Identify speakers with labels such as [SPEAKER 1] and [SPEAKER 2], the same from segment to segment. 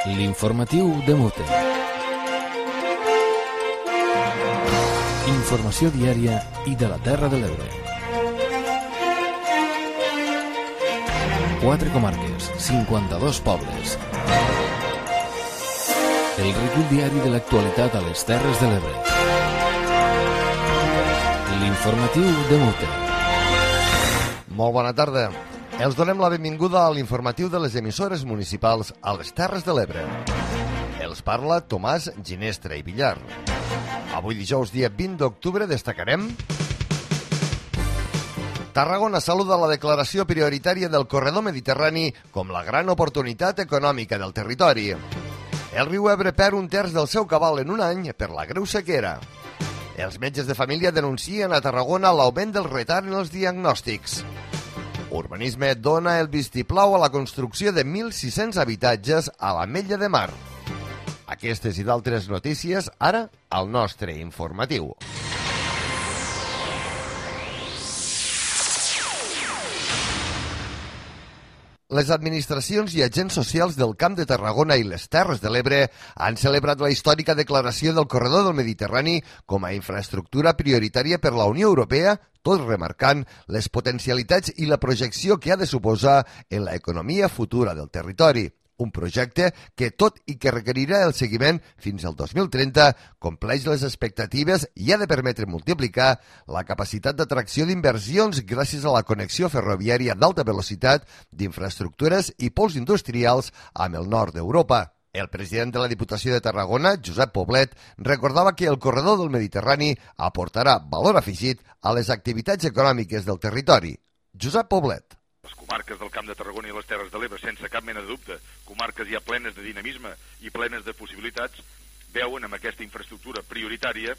[SPEAKER 1] L'informatiu de Mute. Informació diària i de la Terra de l'Ebre. 4 comarques, 52 pobles. El recull diari de l'actualitat a les Terres de l'Ebre. L'informatiu de Mute.
[SPEAKER 2] Molt bona tarda. Els donem la benvinguda a l'informatiu de les emissores municipals a les Terres de l'Ebre. Els parla Tomàs Ginestra i Villar. Avui dijous, dia 20 d'octubre, destacarem: Tarragona saluda la declaració prioritària del corredor mediterrani com la gran oportunitat econòmica del territori. El riu Ebre perd un terç del seu cabal en un any per la greu sequera. Els metges de família denuncien a Tarragona l'augment del retard en els diagnòstics. Urbanisme dona el vistiplau a la construcció de 1.600 habitatges a l'Ametlla de Mar. Aquestes i d'altres notícies, ara, al nostre informatiu. Les administracions i agents socials del Camp de Tarragona i les Terres de l'Ebre han celebrat la històrica declaració del Corredor del Mediterrani com a infraestructura prioritària per la Unió Europea, tot remarcant les potencialitats i la projecció que ha de suposar en l'economia futura del territori. Un projecte que, tot i que requerirà el seguiment fins al 2030, compleix les expectatives i ha de permetre multiplicar la capacitat d'atracció d'inversions gràcies a la connexió ferroviària d'alta velocitat d'infraestructures i pols industrials amb el nord d'Europa. El president de la Diputació de Tarragona, Josep Poblet, recordava que el corredor del Mediterrani aportarà valor afegit a les activitats econòmiques del territori. Josep Poblet.
[SPEAKER 3] Les comarques del Camp de Tarragona i les Terres de l'Ebre, sense cap mena de dubte, comarques ja plenes de dinamisme i plenes de possibilitats, veuen amb aquesta infraestructura prioritària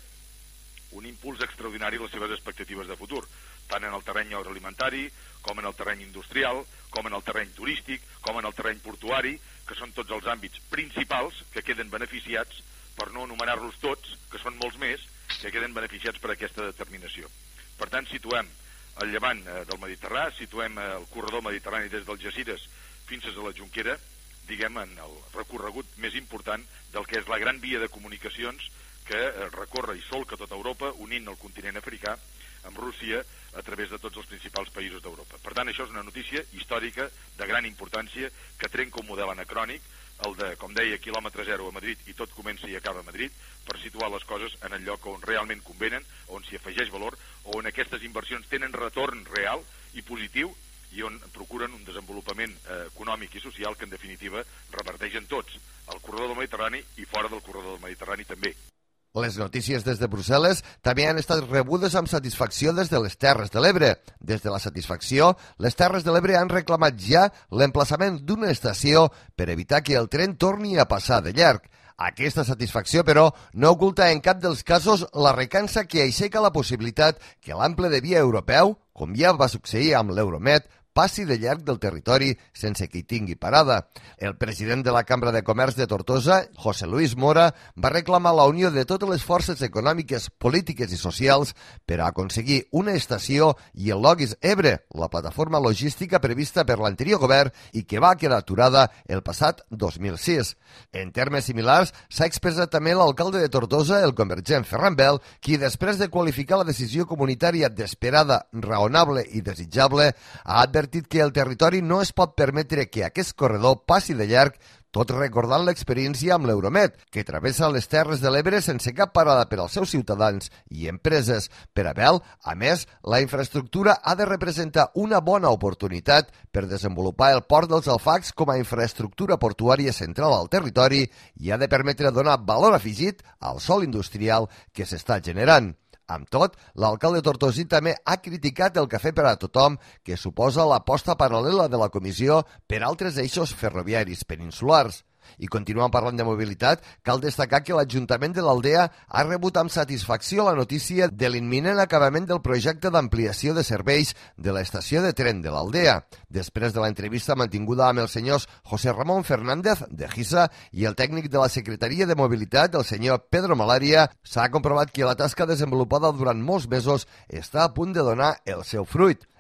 [SPEAKER 3] un impuls extraordinari a les seves expectatives de futur, tant en el terreny agroalimentari, com en el terreny industrial, com en el terreny turístic, com en el terreny portuari, que són tots els àmbits principals que queden beneficiats, per no anomenar-los tots, que són molts més, que queden beneficiats per aquesta determinació. Per tant, situem al llevant del Mediterrani, situem el corredor mediterrani des dels Algesires fins a la Jonquera, diguem, en el recorregut més important del que és la gran via de comunicacions que recorre i solca tota Europa, unint el continent africà amb Rússia a través de tots els principals països d'Europa. Per tant, això és una notícia històrica de gran importància que trenca un model anacrònic, el de, com deia, quilòmetre zero a Madrid i tot comença i acaba a Madrid, per situar les coses en el lloc on realment convenen, on s'hi afegeix valor, on aquestes inversions tenen retorn real i positiu i on procuren un desenvolupament econòmic i social que, en definitiva, reverteix en tots, al corredor del Mediterrani i fora del corredor del Mediterrani també.
[SPEAKER 2] Les notícies des de Brussel·les també han estat rebudes amb satisfacció des de les Terres de l'Ebre. Des de la satisfacció, les Terres de l'Ebre han reclamat ja l'emplaçament d'una estació per evitar que el tren torni a passar de llarg. Aquesta satisfacció, però, no oculta en cap dels casos la recança que aixeca la possibilitat que l'ample de via europeu, com ja va succeir amb l'Euromed, passi de llarg del territori sense que hi tingui parada. El president de la Cambra de Comerç de Tortosa, José Luis Mora, va reclamar la unió de totes les forces econòmiques, polítiques i socials per a aconseguir una estació i el Logis Ebre, la plataforma logística prevista per l'anterior govern i que va quedar aturada el passat 2006. En termes similars, s'ha expressat també l'alcalde de Tortosa, el convergent Ferran Bel, qui, després de qualificar la decisió comunitària d'esperada, raonable i desitjable, ha advertit que el territori no es pot permetre que aquest corredor passi de llarg, tot recordant l'experiència amb l'Euromed, que travessa les Terres de l'Ebre sense cap parada per als seus ciutadans i empreses. Per a Bel, a més, la infraestructura ha de representar una bona oportunitat per desenvolupar el port dels Alfacs com a infraestructura portuària central al territori i ha de permetre donar valor afegit al sòl industrial que s'està generant. Amb tot, l'alcalde tortosí també ha criticat el cafè per a tothom que suposa l'aposta paral·lela de la comissió per altres eixos ferroviaris peninsulars. I continuant parlant de mobilitat, cal destacar que l'Ajuntament de l'Aldea ha rebut amb satisfacció la notícia de l'imminent acabament del projecte d'ampliació de serveis de l'estació de tren de l'Aldea. Després de l'entrevista mantinguda amb els senyors José Ramón Fernández, de GISA, i el tècnic de la Secretaria de Mobilitat, el senyor Pedro Malaria, s'ha comprovat que la tasca desenvolupada durant molts mesos està a punt de donar el seu fruit.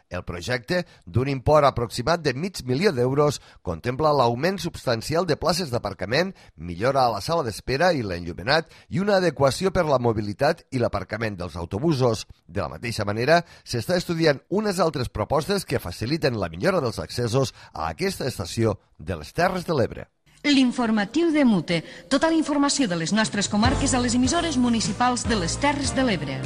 [SPEAKER 2] El projecte, d'un import aproximat de $500.000, contempla l'augment substancial de places d'aparcament, millora a la sala d'espera i l'enllumenat i una adequació per la mobilitat i l'aparcament dels autobusos. De la mateixa manera, s'està estudiant unes altres propostes que faciliten la millora dels accessos a aquesta estació de les Terres de l'Ebre.
[SPEAKER 4] L'informatiu de Mute. Tota la informació de les nostres comarques a les emissores municipals de les Terres de l'Ebre.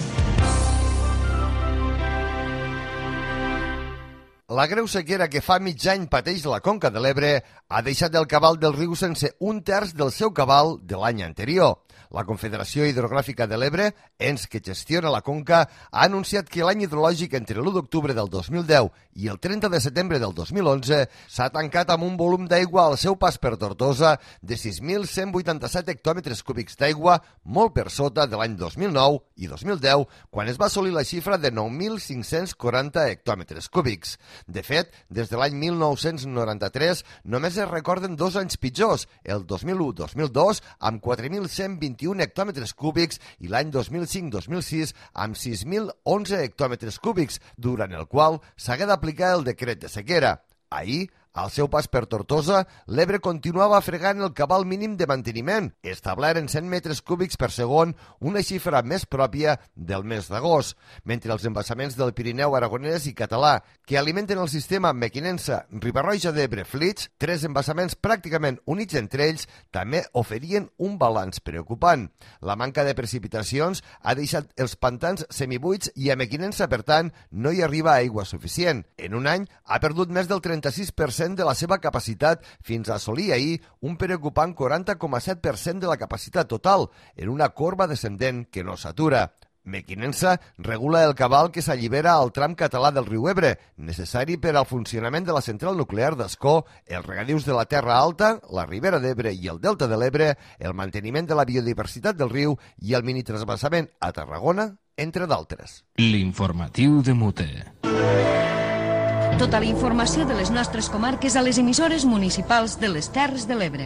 [SPEAKER 2] La greu sequera que fa mig any pateix la Conca de l'Ebre ha deixat el cabal del riu sense 1/3 del seu cabal de l'any anterior. La Confederació Hidrogràfica de l'Ebre, ens que gestiona la conca, ha anunciat que l'any hidrològic entre l'1 d'octubre del 2010 i el 30 de setembre del 2011 s'ha tancat amb un volum d'aigua al seu pas per Tortosa de 6.187 hectòmetres cúbics d'aigua, molt per sota de l'any 2009 i 2010, quan es va assolir la xifra de 9.540 hectòmetres cúbics. De fet, des de l'any 1993 només es recorden 2 anys pitjors, el 2001-2002 amb 4.121 hectòmetres cúbics i l'any 2005-2006 amb 6.011 hectòmetres cúbics, durant el qual s'hagué d'aplicar el decret de sequera. Ahir, al seu pas per Tortosa, l'Ebre continuava fregant el cabal mínim de manteniment, establert en 100 metres cúbics per segon, una xifra més pròpia del mes d'agost, mentre els embassaments del Pirineu aragonès i català, que alimenten el sistema Mequinensa-Riba-roja d'Ebre-Flix, 3 embassaments pràcticament units entre ells, també oferien un balanç preocupant. La manca de precipitacions ha deixat els pantans semibuits i a Mequinensa, per tant, no hi arriba aigua suficient. En un any ha perdut més del 36% de la seva capacitat fins a assolir ahir un preocupant 40,7% de la capacitat total, en una corba descendent que no s'atura. Mequinensa regula el cabal que s'allibera al tram català del riu Ebre, necessari per al funcionament de la central nuclear d'Ascó, els regadius de la Terra Alta, la Ribera d'Ebre i el Delta de l'Ebre, el manteniment de la biodiversitat del riu i el minitransvasament a Tarragona, entre d'altres.
[SPEAKER 1] L'informatiu de Mute.
[SPEAKER 4] Tota la informació de les nostres comarques a les emissores municipals de les Terres de l'Ebre.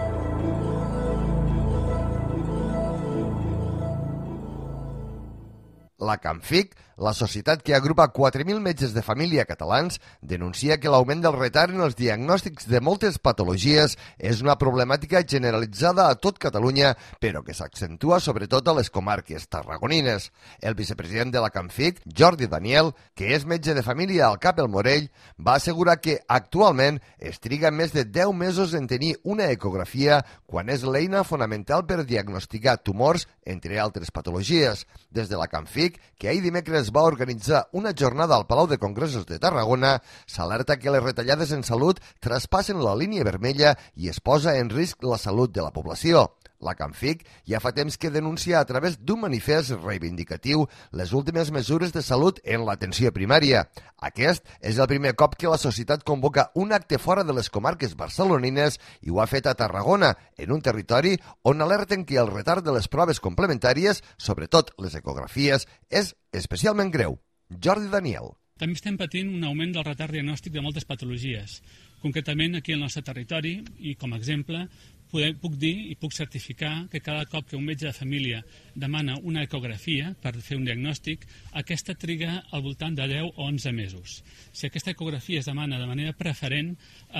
[SPEAKER 2] La Camfic, la societat que agrupa 4.000 metges de família catalans, denuncia que l'augment del retard en els diagnòstics de moltes patologies és una problemàtica generalitzada a tot Catalunya, però que s'accentua sobretot a les comarques tarragonines. El vicepresident de la Camfic, Jordi Daniel, que és metge de família al CAP El Morell, va assegurar que actualment es triga més de 10 mesos en tenir una ecografia, quan és l'eina fonamental per diagnosticar tumors, entre altres patologies. Des de la Camfic, que ahir dimecres va organitzar una jornada al Palau de Congressos de Tarragona, s'alerta que les retallades en salut traspassen la línia vermella i es posa en risc la salut de la població. La Camfic ja fa temps que denuncia a través d'un manifest reivindicatiu les últimes mesures de salut en l'atenció primària. Aquest és el primer cop que la societat convoca un acte fora de les comarques barcelonines i ho ha fet a Tarragona, en un territori on alerten que el retard de les proves complementàries, sobretot les ecografies, és especialment greu. Jordi Daniel.
[SPEAKER 5] També estem patint un augment del retard diagnòstic de moltes patologies. Concretament, aquí al nostre territori, i com a exemple, puc dir i puc certificar que cada cop que un metge de família demana una ecografia per fer un diagnòstic, aquesta triga al voltant de 10 o 11 mesos. Si aquesta ecografia es demana de manera preferent,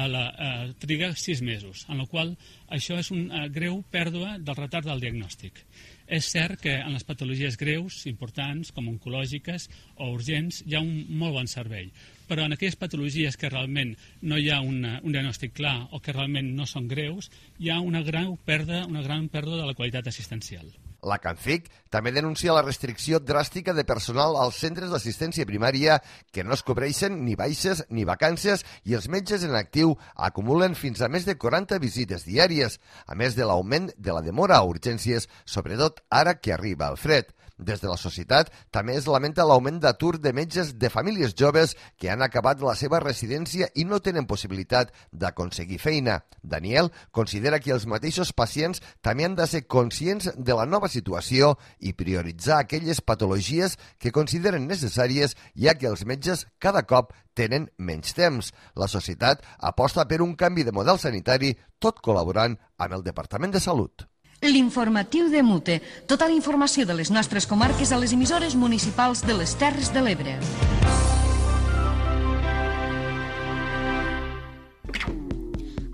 [SPEAKER 5] triga 6 mesos, en la qual això és una greu pèrdua del retard del diagnòstic. És cert que en les patologies greus, importants, com oncològiques o urgents, hi ha un molt bon servei. Però en aquelles patologies que realment no hi ha un diagnòstic clar o que realment no són greus, hi ha una gran pèrdua de la qualitat assistencial.
[SPEAKER 2] La Camfic també denuncia la restricció dràstica de personal als centres d'assistència primària que no es cobreixen ni baixes ni vacances i els metges en actiu acumulen fins a més de 40 visites diàries, a més de l'augment de la demora a urgències, sobretot ara que arriba el fred. Des de la societat també es lamenta l'augment d'atur de metges de famílies joves que han acabat la seva residència i no tenen possibilitat d'aconseguir feina. Daniel considera que els mateixos pacients també han de ser conscients de la nova situació i prioritzar aquelles patologies que consideren necessàries, ja que els metges cada cop tenen menys temps. La societat aposta per un canvi de model sanitari, tot col·laborant amb el Departament de Salut.
[SPEAKER 4] L'informatiu de Mute. Tota la informació de les nostres comarques a les emissores municipals de les Terres de l'Ebre.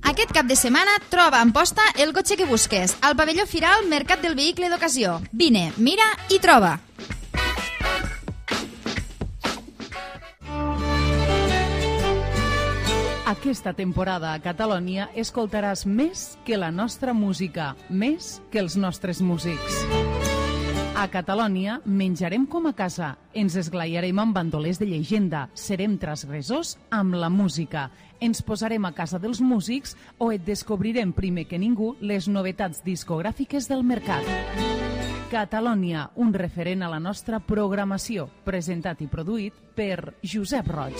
[SPEAKER 6] Aquest cap de setmana troba a Amposta el cotxe que busques, al pavelló Firal Mercat del Vehicle d'Ocasió. Vine, mira i troba.
[SPEAKER 7] Aquesta temporada a Catalunya escoltaràs més que la nostra música, més que els nostres músics. A Catalunya menjarem com a casa, ens esglaiarem amb bandolers de llegenda, serem transgressors amb la música, ens posarem a casa dels músics o et descobrirem primer que ningú les novetats discogràfiques del mercat. Catalunya, un referent a la nostra programació, presentat i produït per Josep Roig.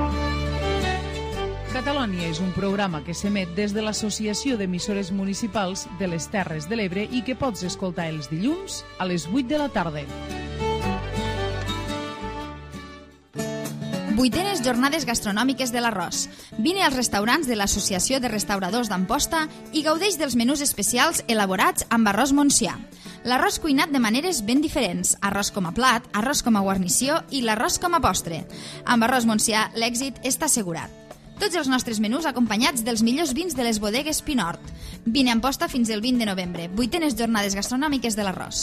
[SPEAKER 7] Catalunya és un programa que s'emet des de l'Associació d'Emissores Municipals de les Terres de l'Ebre i que pots escoltar els dilluns a les 8 de la tarda.
[SPEAKER 6] 8enes Jornades Gastronòmiques de l'Arròs. Vine als restaurants de l'Associació de Restauradors d'Amposta i gaudeix dels menús especials elaborats amb arròs montsià. L'arròs cuinat de maneres ben diferents, arròs com a plat, arròs com a guarnició i l'arròs com a postre. Amb arròs montsià l'èxit està assegurat. Tots els nostres menús acompanyats dels millors vins de les bodegues Pinort. Vine a Amposta fins el 20 de novembre. 8enes Jornades Gastronòmiques de l'Arròs.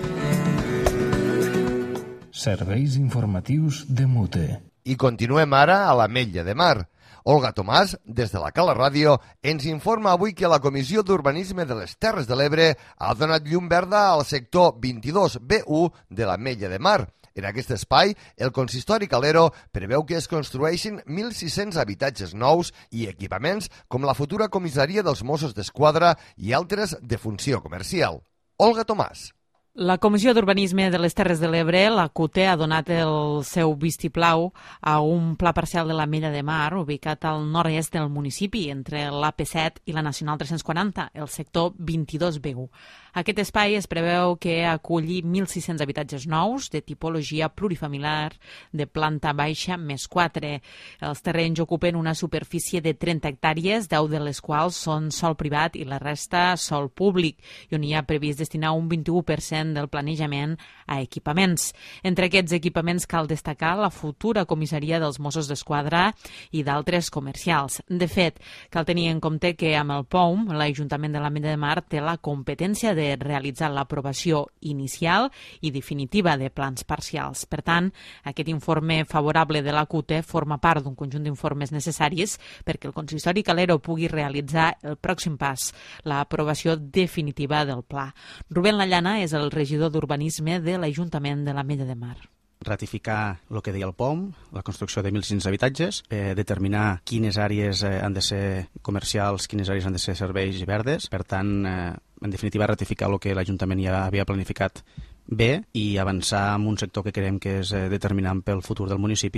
[SPEAKER 1] Serveis informatius de Mute.
[SPEAKER 2] I continuem ara a l'Ametlla de Mar. Olga Tomàs, des de la Cala Ràdio, ens informa avui que la Comissió d'Urbanisme de les Terres de l'Ebre ha donat llum verda al sector 22B1 de l'Ametlla de Mar. En aquest espai, el consistori calero preveu que es construeixin 1.600 habitatges nous i equipaments com la futura comissaria dels Mossos d'Esquadra i altres de funció comercial. Olga Tomàs.
[SPEAKER 8] La Comissió d'Urbanisme de les Terres de l'Ebre, la CUTE, ha donat el seu vistiplau a un pla parcial de l'Ametlla de Mar ubicat al nord-est del municipi, entre l'AP7 i la Nacional 340, el sector 22B1. Aquest espai es preveu que aculli 1.600 habitatges nous de tipologia plurifamiliar de planta baixa més 4. Els terrenys ocupen una superfície de 30 hectàrees, 10 de les quals són sòl privat i la resta sòl públic, i on hi ha previst destinar un 21% del planejament a equipaments. Entre aquests equipaments cal destacar la futura comissaria dels Mossos d'Esquadra i d'altres comercials. De fet, cal tenir en compte que amb el POUM, l'Ajuntament de l'Ametlla de Mar té la competència de realitzar l'aprovació inicial i definitiva de plans parcials. Per tant, aquest informe favorable de la CUTE forma part d'un conjunt d'informes necessaris perquè el consistori calero pugui realitzar el pròxim pas, l'aprovació definitiva del pla. Rubén Lallana és el regidor d'Urbanisme de l'Ajuntament de l'Ametlla de Mar.
[SPEAKER 9] Ratificar el que deia el POM, la construcció de 1.600 habitatges, determinar quines àrees han de ser comercials, quines àrees han de ser serveis i verdes. Per tant, en definitiva, ratificar el que l'Ajuntament ja havia planificat bé i avançar en un sector que creiem que és determinant pel futur del municipi.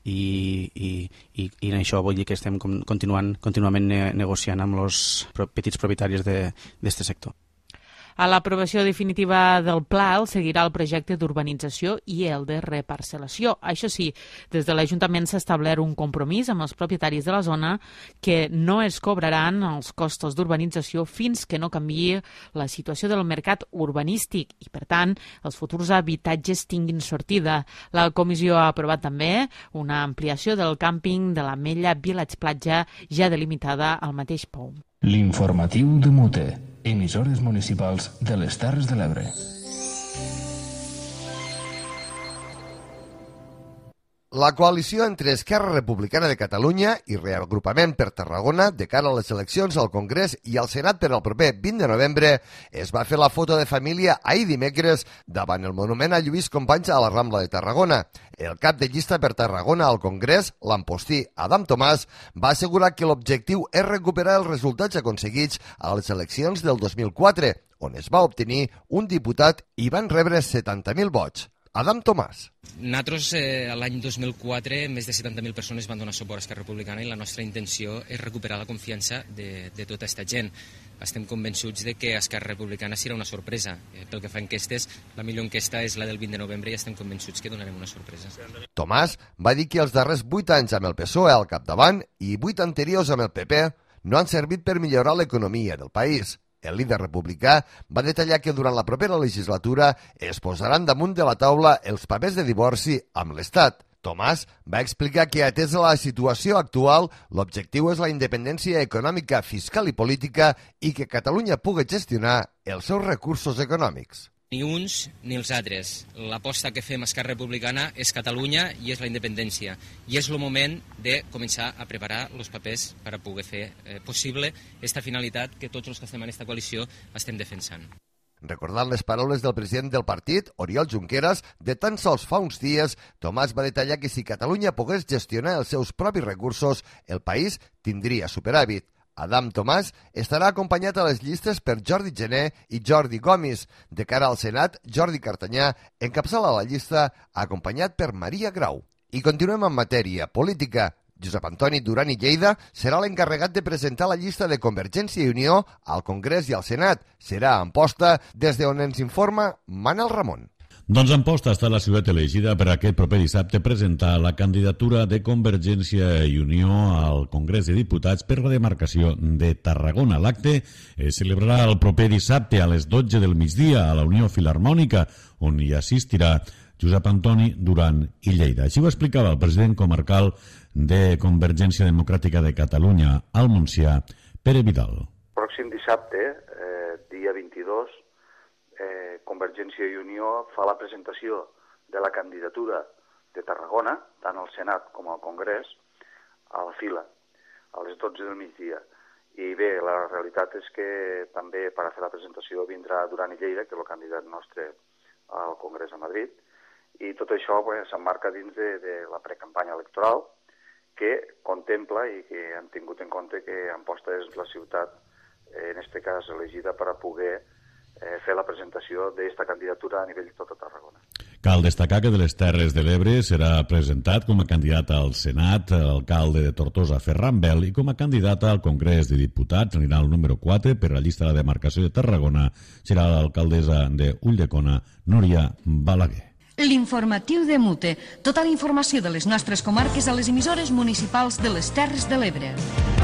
[SPEAKER 9] I en això vull dir que estem contínuament negociant amb els petits propietaris d'aquest sector.
[SPEAKER 8] A l'aprovació definitiva del pla el seguirà el projecte d'urbanització i el de reparcel·lació. Això sí, des de l'Ajuntament s'ha establert un compromís amb els propietaris de la zona que no es cobraran els costos d'urbanització fins que no canviï la situació del mercat urbanístic i, per tant, els futurs habitatges tinguin sortida. La comissió ha aprovat també una ampliació del càmping de l'Ametlla Village Platja ja delimitada al mateix POUM.
[SPEAKER 1] L'informatiu de Mute. Emissores municipals de les Terres de l'Ebre.
[SPEAKER 2] La coalició entre Esquerra Republicana de Catalunya i Reagrupament per Tarragona de cara a les eleccions al Congrés i al Senat per al proper 20 de novembre es va fer la foto de família ahir dimecres davant el monument a Lluís Companys a la Rambla de Tarragona. El cap de llista per Tarragona al Congrés, l'ampostí Adam Tomàs, va assegurar que l'objectiu és recuperar els resultats aconseguits a les eleccions del 2004, on es va obtenir un diputat i van rebre 70.000 vots. Adam Tomàs.
[SPEAKER 10] Nosaltres, l'any 2004, més de 70.000 persones van donar suport a Esquerra Republicana i la nostra intenció és recuperar la confiança de tota aquesta gent. Estem convençuts de que Esquerra Republicana serà una sorpresa. Pel que fa a enquestes, la millor enquesta és la del 20 de novembre i estem convençuts que donarem una sorpresa.
[SPEAKER 2] Tomàs va dir que els darrers 8 anys amb el PSOE al capdavant i 8 anteriors amb el PP no han servit per millorar l'economia del país. El líder republicà va detallar que durant la propera legislatura es posaran damunt de la taula els papers de divorci amb l'Estat. Tomàs va explicar que, atès a la situació actual, l'objectiu és la independència econòmica, fiscal i política i que Catalunya pugui gestionar els seus recursos econòmics.
[SPEAKER 10] Ni uns ni els altres. L'aposta que fem a Esquerra Republicana és Catalunya i és la independència. I és el moment de començar a preparar els papers per a poder fer possible aquesta finalitat que tots els que estem en aquesta coalició estem defensant.
[SPEAKER 2] Recordant les paraules del president del partit, Oriol Junqueras, de tan sols fa uns dies, Tomàs va detallar que si Catalunya pogués gestionar els seus propis recursos, el país tindria superàvit. Adam Tomàs estarà acompanyat a les llistes per Jordi Gené i Jordi Gomis. De cara al Senat, Jordi Cartanyà encapçala la llista acompanyat per Maria Grau. I continuem en matèria política. Josep Antoni Duran i Lleida serà l'encarregat de presentar la llista de Convergència i Unió al Congrés i al Senat. Serà a Amposta, des d'on ens informa Manel Ramon.
[SPEAKER 11] Doncs Amposta està la ciutat elegida per aquest proper dissabte presentar la candidatura de Convergència i Unió al Congrés de Diputats per la demarcació de Tarragona. L'acte es celebrarà el proper dissabte a les 12 del migdia a la Unió Filharmònica, on hi assistirà Josep Antoni Duran i Lleida. Així ho explicava el president comarcal de Convergència Democràtica de Catalunya al Montsià, Pere Vidal.
[SPEAKER 12] Pròxim dissabte, dia 22, Convergència i Unió fa la presentació de la candidatura de Tarragona, tant al Senat com al Congrés, a la fila, a les 12 del migdia. I bé, la realitat és que també per a fer la presentació vindrà Duran i Lleida, que és el candidat nostre al Congrés a Madrid, i tot això s'emmarca dins de la precampanya electoral que contempla i que hem tingut en compte que Amposta és la ciutat, en aquest cas elegida per a poder fer la presentació d'aquesta candidatura a nivell de tota Tarragona.
[SPEAKER 11] Cal destacar que de les Terres de l'Ebre serà presentat com a candidat al Senat l'alcalde de Tortosa, Ferran Bel, i com a candidata al Congrés de Diputats anirà el número 4 per la llista de la demarcació de Tarragona, serà l'alcaldessa de Ulldecona, Núria Balaguer.
[SPEAKER 4] L'informatiu de Mute. Tota la informació de les nostres comarques a les emissores municipals de les Terres de l'Ebre.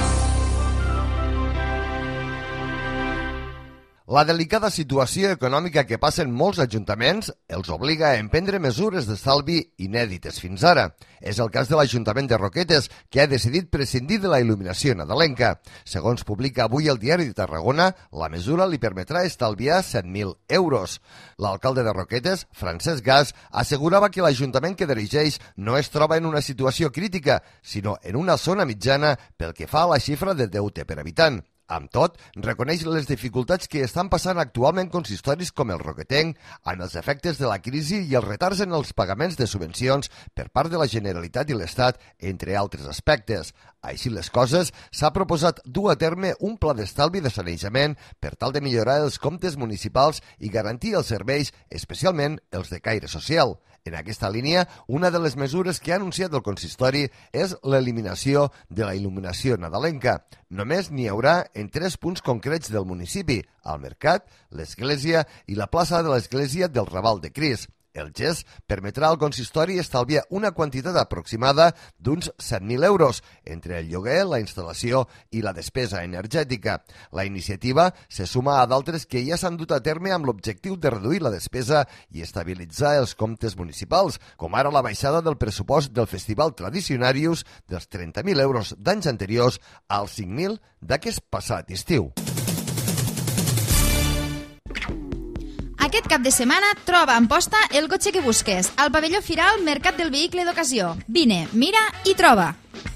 [SPEAKER 2] La delicada situació econòmica que passen molts ajuntaments els obliga a emprendre mesures d'estalvi inèdites fins ara. És el cas de l'Ajuntament de Roquetes, que ha decidit prescindir de la il·luminació nadalenca. Segons publica avui el Diari de Tarragona, la mesura li permetrà estalviar 7.000 euros. L'alcalde de Roquetes, Francesc Gas, assegurava que l'Ajuntament que dirigeix no es troba en una situació crítica, sinó en una zona mitjana pel que fa a la xifra de deute per habitant. Amb tot, reconeix les dificultats que estan passant actualment consistoris com el Roquetenc amb els efectes de la crisi i els retards en els pagaments de subvencions per part de la Generalitat i l'Estat, entre altres aspectes. Així les coses, s'ha proposat dur a terme un pla d'estalvi de sanejament per tal de millorar els comptes municipals i garantir els serveis, especialment els de caire social. En aquesta línia, una de les mesures que ha anunciat el consistori és l'eliminació de la il·luminació nadalenca. Només n'hi haurà en 3 punts concrets del municipi, al Mercat, l'Església i la plaça de l'Església del Raval de Cris. El gest permetrà al consistori estalviar una quantitat aproximada d'uns 7.000 euros entre el lloguer, la instal·lació i la despesa energètica. La iniciativa se suma a d'altres que ja s'han dut a terme amb l'objectiu de reduir la despesa i estabilitzar els comptes municipals, com ara la baixada del pressupost del Festival Tradicionarius dels 30.000 euros d'anys anteriors als 5.000 d'aquest passat estiu.
[SPEAKER 6] Aquest cap de setmana troba a Amposta el cotxe que busques, al pavelló Firal Mercat del Vehicle d'Ocasió. Vine, mira i troba.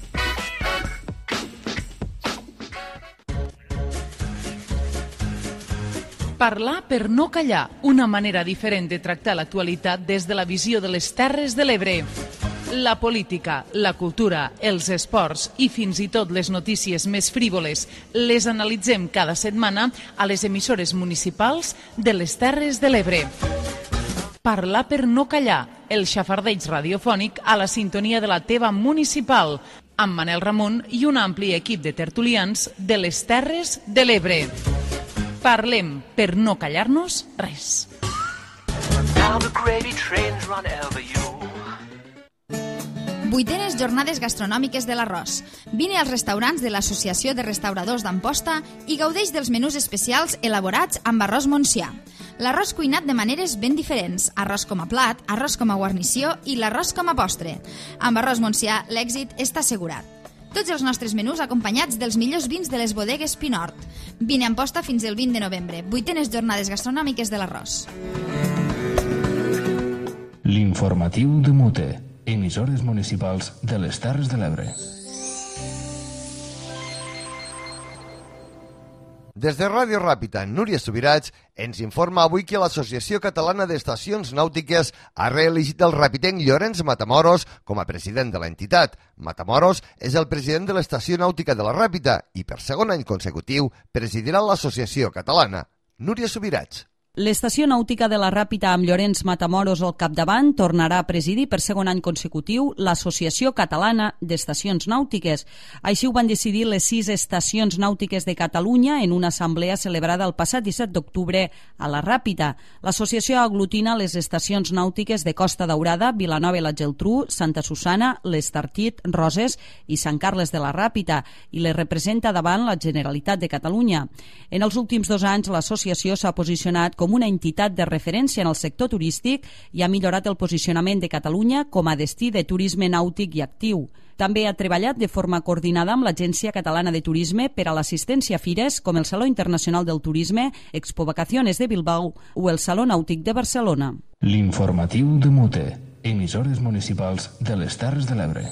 [SPEAKER 7] Parlar per no callar, una manera diferent de tractar l'actualitat des de la visió de les Terres de l'Ebre. La política, la cultura, els esports i fins i tot les notícies més frívoles les analitzem cada setmana a les emissores municipals de les Terres de l'Ebre. Parlar per no callar, el xafardeig radiofònic a la sintonia de la teva municipal, amb Manel Ramon i un ampli equip de tertulians de les Terres de l'Ebre. Parlem per no callar-nos res.
[SPEAKER 6] Vuitenes jornades gastronòmiques de l'Arròs. Vine als restaurants de l'Associació de Restauradors d'Amposta i gaudeix dels menús especials elaborats amb arròs Montsià. L'arròs cuinat de maneres ben diferents, arròs com a plat, arròs com a guarnició i l'arròs com a postre. Amb Arròs Montsià l'èxit està assegurat. Tots els nostres menús acompanyats dels millors vins de les bodegues Pinort. Vine a Amposta fins el 20 de novembre, 8enes jornades gastronòmiques de l'arròs.
[SPEAKER 1] L'informatiu de Mute, emissores municipals de les Terres de l'Ebre.
[SPEAKER 2] Des de Ràdio Ràpita, Núria Subirats ens informa avui que l'Associació Catalana d'Estacions Nàutiques ha reelegit el rapitenc Llorenç Matamoros com a president de l'entitat. Matamoros és el president de l'Estació Nàutica de la Ràpita i per segon any consecutiu presidirà l'Associació Catalana. Núria Subirats.
[SPEAKER 13] L'Estació Nàutica de la Ràpita amb Llorenç Matamoros al capdavant tornarà a presidir per segon any consecutiu l'Associació Catalana d'Estacions Nàutiques. Així ho van decidir les 6 estacions nàutiques de Catalunya en una assemblea celebrada el passat 17 d'octubre a la Ràpita. L'associació aglutina les estacions nàutiques de Costa Daurada, Vilanova i la Geltrú, Santa Susana, l'Estartit, Roses i Sant Carles de la Ràpita i les representa davant la Generalitat de Catalunya. En els últims 2 anys l'associació s'ha posicionat com una entitat de referència en el sector turístic i ha millorat el posicionament de Catalunya com a destí de turisme nàutic i actiu. També ha treballat de forma coordinada amb l'Agència Catalana de Turisme per a l'assistència a fires com el Saló Internacional del Turisme, Expo Vacaciones de Bilbao o el Saló Nàutic de Barcelona.
[SPEAKER 1] L'informatiu de Mute, emissores municipals de les Terres de l'Ebre.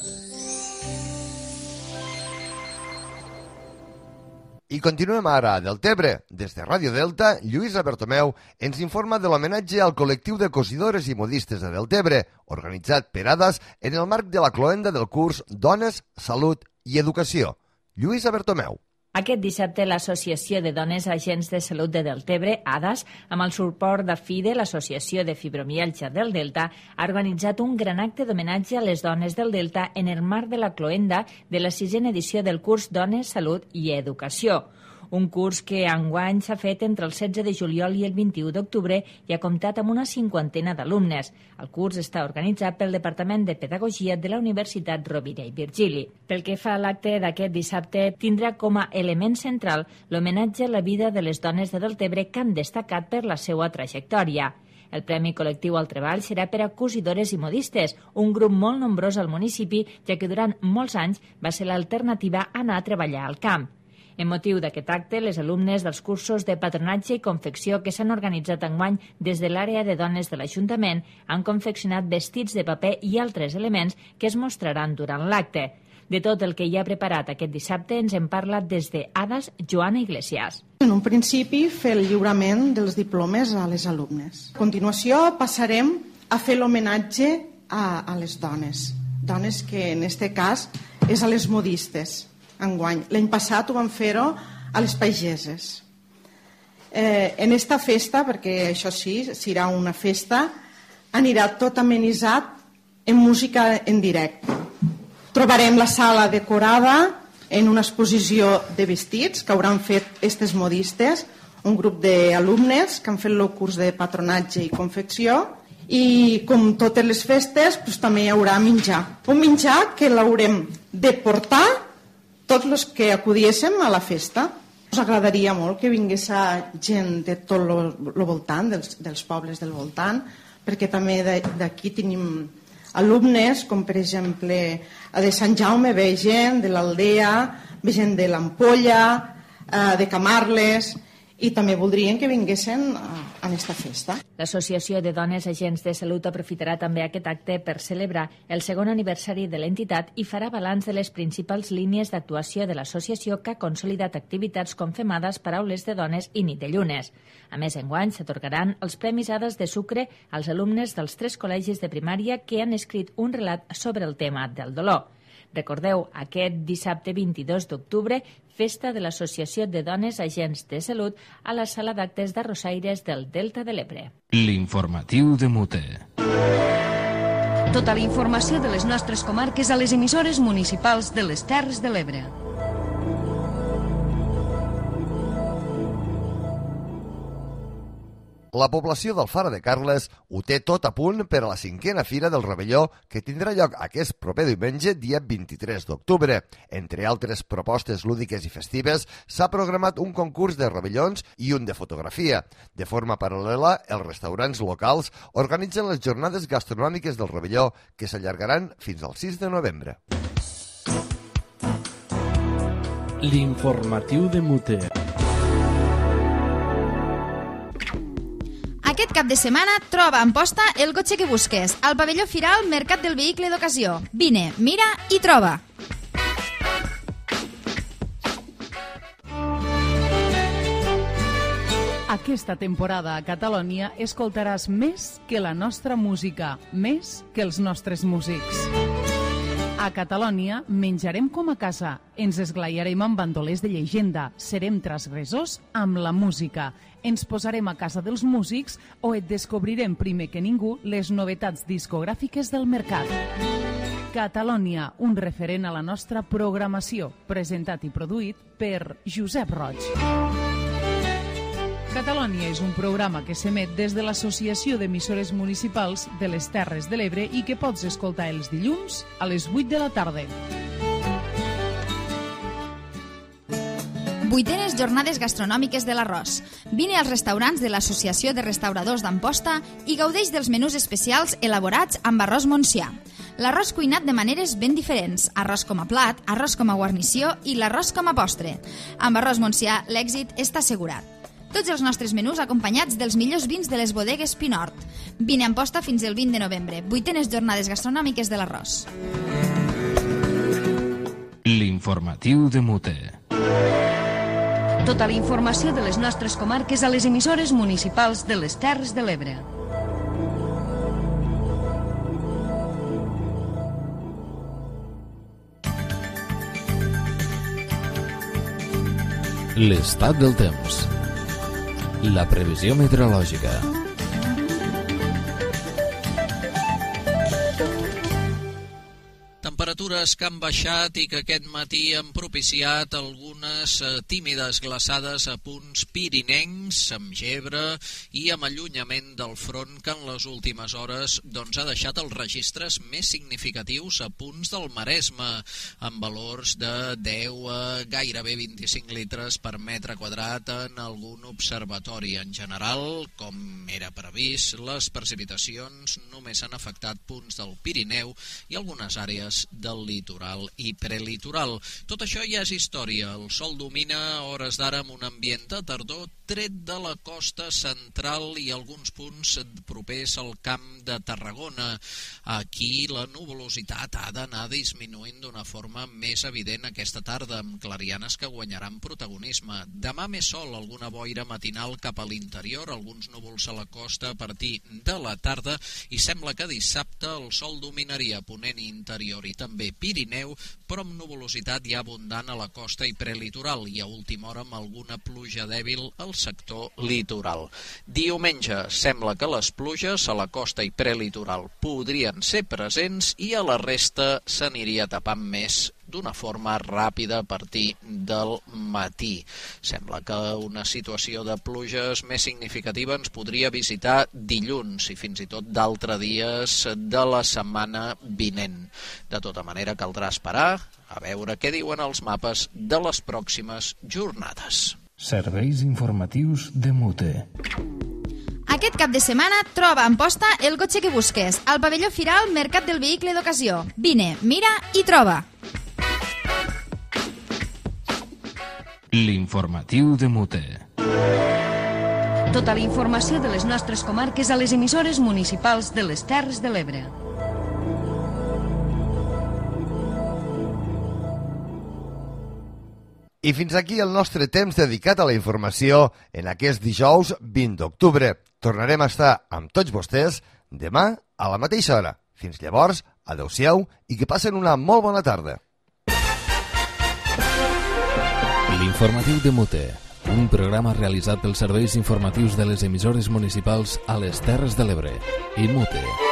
[SPEAKER 2] I continuem ara a Deltebre. Des de Ràdio Delta, Lluïsa Bertomeu ens informa de l'homenatge al col·lectiu de cosidores i modistes de Deltebre, organitzat per ADAS en el marc de la cloenda del curs Dones, Salut i Educació. Lluïsa Bertomeu.
[SPEAKER 14] Aquest dissabte, l'Associació de Dones Agents de Salut de Deltebre, ADAS, amb el suport de FIDE, l'Associació de Fibromialgia del Delta, ha organitzat un gran acte d'homenatge a les dones del Delta en el marc de la cloenda de la 6a edició del curs Dones, Salut i Educació. Un curs que enguany s'ha fet entre el 16 de juliol i el 21 d'octubre i ha comptat amb una 50ena d'alumnes. El curs està organitzat pel Departament de Pedagogia de la Universitat Rovira i Virgili. Pel que fa a l'acte d'aquest dissabte, tindrà com a element central l'homenatge a la vida de les dones de Deltebre que han destacat per la seva trajectòria. El Premi Col·lectiu al Treball serà per a cosidores i modistes, un grup molt nombrós al municipi, ja que durant molts anys va ser l'alternativa a anar a treballar al camp. En motiu d'aquest acte, les alumnes dels cursos de patronatge i confecció que s'han organitzat enguany des de l'àrea de dones de l'Ajuntament han confeccionat vestits de paper i altres elements que es mostraran durant l'acte. De tot el que hi ha preparat aquest dissabte ens en parla des de ADAS Joana Iglesias.
[SPEAKER 15] En un principi, fer el lliurament dels diplomes a les alumnes. A continuació, passarem a fer l'homenatge a les dones. Dones que, en aquest cas, és a les modistes. Enguany. L'any passat ho vam fer-ho a les pageses. En esta festa, perquè això sí, serà una festa, anirà tot amenitzat en música en directe. Trobarem la sala decorada en una exposició de vestits que hauran fet aquestes modistes, un grup d'alumnes que han fet el curs de patronatge i confecció, i com totes les festes també hi haurà menjar. Un menjar que l'haurem de portar tots els que acudiéssim a la festa. Ens agradaria molt que vingués gent de tot el voltant, dels pobles del voltant, perquè també d'aquí tenim alumnes, com per exemple de Sant Jaume ve gent, de l'Aldea, ve gent de l'Ampolla, de Camarles, i també voldrien que vinguessin a aquesta festa.
[SPEAKER 14] L'Associació de Dones Agents de Salut aprofitarà també aquest acte per celebrar el segon aniversari de l'entitat i farà balanç de les principals línies d'actuació de l'associació que ha consolidat activitats com femades, paraules de dones i nit de llunes. A més, enguany s'atorgaran els Premis Hades de Sucre als alumnes dels 3 col·legis de primària que han escrit un relat sobre el tema del dolor. Recordeu, aquest dissabte 22 d'octubre, festa de l'Associació de Dones Agents de Salut a la sala d'actes d'Arrossaires del Delta de l'Ebre.
[SPEAKER 1] L'informatiu de Mute.
[SPEAKER 4] Tota la informació de les nostres comarques a les emissores municipals de les Terres de l'Ebre.
[SPEAKER 2] La població d'Alfara de Carles ho té tot a punt per a la 5a Fira del Rovelló que tindrà lloc aquest proper diumenge, dia 23 d'octubre. Entre altres propostes lúdiques i festives, s'ha programat un concurs de rovellons i un de fotografia. De forma paral·lela, els restaurants locals organitzen les jornades gastronòmiques del Rovelló que s'allargaran fins al 6 de novembre.
[SPEAKER 16] L'informatiu de Mute.
[SPEAKER 6] Aquest cap de setmana troba a Amposta el cotxe que busques, al pavelló Firal Mercat del Vehicle d'Ocasió. Vine, mira i troba.
[SPEAKER 7] Aquesta temporada a Catalunya escoltaràs més que la nostra música, més que els nostres músics. A Catalunya menjarem com a casa, ens esglaiarem amb bandolers de llegenda, serem transgressors amb la música, ens posarem a casa dels músics o et descobrirem primer que ningú les novetats discogràfiques del mercat. Catalunya, un referent a la nostra programació, presentat i produït per Josep Roig. Catalunya és un programa que s'emet des de l'Associació d'Emissores Municipals de les Terres de l'Ebre i que pots escoltar els dilluns a les 8 de la tarda.
[SPEAKER 6] 8enes Jornades Gastronòmiques de l'Arròs. Vine als restaurants de l'Associació de Restauradors d'Amposta i gaudeix dels menús especials elaborats amb arròs montsià. L'arròs cuinat de maneres ben diferents, arròs com a plat, arròs com a guarnició i l'arròs com a postre. Amb arròs montsià l'èxit està assegurat. Tots els nostres menús acompanyats dels millors vins de les bodegues Pinort. Vine a Amposta fins el 20 de novembre. 8enes Jornades Gastronòmiques de l'Arròs.
[SPEAKER 1] L'informatiu de Mute.
[SPEAKER 4] Tota la informació de les nostres comarques a les emissores municipals de les Terres de l'Ebre.
[SPEAKER 1] L'estat del temps. La previsió meteorològica.
[SPEAKER 17] Temperatures que han baixat i que aquest matí han propiciat algunes tímides glaçades a punts pirinencs, amb gebre i amb allunyament del front que en les últimes hores ha deixat els registres més significatius a punts del Maresme, amb valors de 10 a gairebé 25 litres per metre quadrat en algun observatori. En general, com era previst, les precipitacions només han afectat punts del Pirineu i algunes àrees del litoral i prelitoral. Tot això ja és història. El sol domina a hores d'ara amb un ambient de tardor tret de la costa central i alguns punts propers al Camp de Tarragona. Aquí la nuvolositat ha d'anar disminuint d'una forma més evident aquesta tarda, amb clarianes que guanyaran protagonisme. Demà més sol, alguna boira matinal cap a l'interior, alguns núvols a la costa a partir de la tarda i sembla que dissabte el sol dominaria ponent i interior i també Pirineu, però amb nuvolositat ja abundant a la costa i prelitoral i a última hora amb alguna pluja dèbil al sector litoral. Diumenge sembla que les pluges a la costa i prelitoral podrien ser presents i a la resta s'aniria tapant més d'una forma ràpida a partir del matí. Sembla que una situació de pluges més significativa ens podria visitar dilluns i fins i tot d'altres dies de la setmana vinent. De tota manera, caldrà esperar a veure què diuen els mapes de les pròximes jornades.
[SPEAKER 1] Serveis informatius de Mute.
[SPEAKER 6] Aquest cap de setmana troba a Amposta el cotxe que busques, al pavelló Firal Mercat del Vehicle d'Ocasió. Vine, mira i troba.
[SPEAKER 1] L'informatiu de Mute.
[SPEAKER 4] Tota la informació de les nostres comarques a les emissores municipals de les Terres de l'Ebre.
[SPEAKER 2] I fins aquí el nostre temps dedicat a la informació en aquest dijous 20 d'octubre. Tornarem a estar amb tots vostès demà a la mateixa hora. Fins llavors, adeu-siau i que passen una molt bona tarda.
[SPEAKER 1] L'informatiu de Mute, un programa realitzat pels serveis informatius de les emissores municipals a les Terres de l'Ebre i Mute.